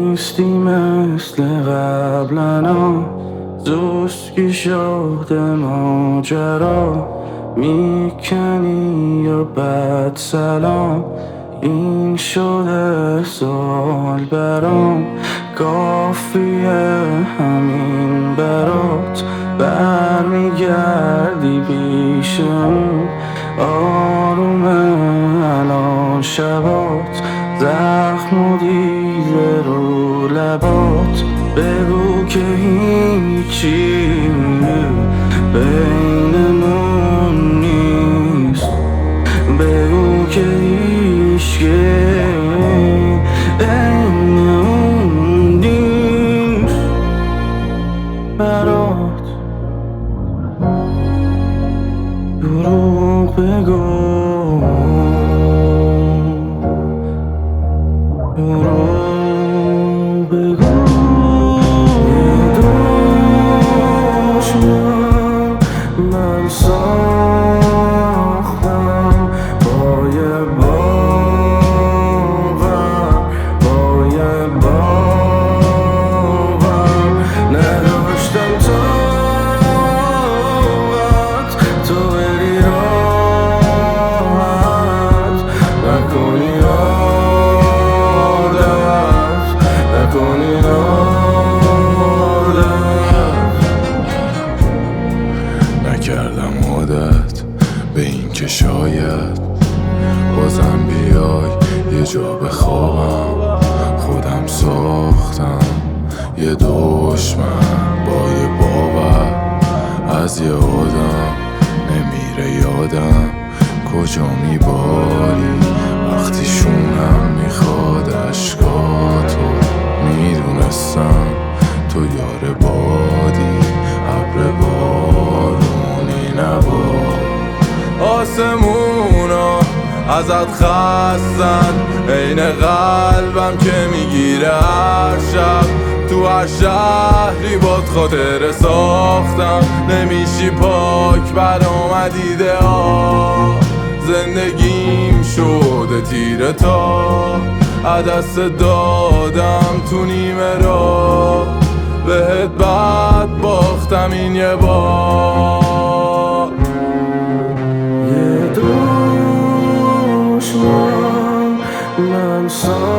نیستی مثل قبلنا، زوسکی شده ماجرا، میکنی یا بد سلام. این شده سوال برام، کافیه همین برات، برمیگردی پیشم. آرومه الان شبات، زخم و دیده رو لبات. بگو که هیچی بینمون نیست، بگو که هیچکی بینمون نیست. برات دروغ بگو، دروغ بگو. یه دشمن من ساختم با یه باور، با یه باور. نداشتم طاقت تو بری راحت، نکنی عادت، نکنی عادت. نکردم عادت به این که شاید بازم بیای یه جا بخوابم. خودم ساختم یه دشمن با یه باور، از یه آدم نمیره یادم کجا میباری وقتی شونم میخواد اشکاتو. میدونستم تو یار بادی، ابر بارونی نباد. آسمونا ازت خستن، عین قلبم که میگیره هر شب. تو هر شهری باد خاطره ساختم، نمیشی پاک برام دیده ها. زندگیم شده تیره تا دست دادم تو نیمه را، بهت بد باختم این یه بار. یه دشمن من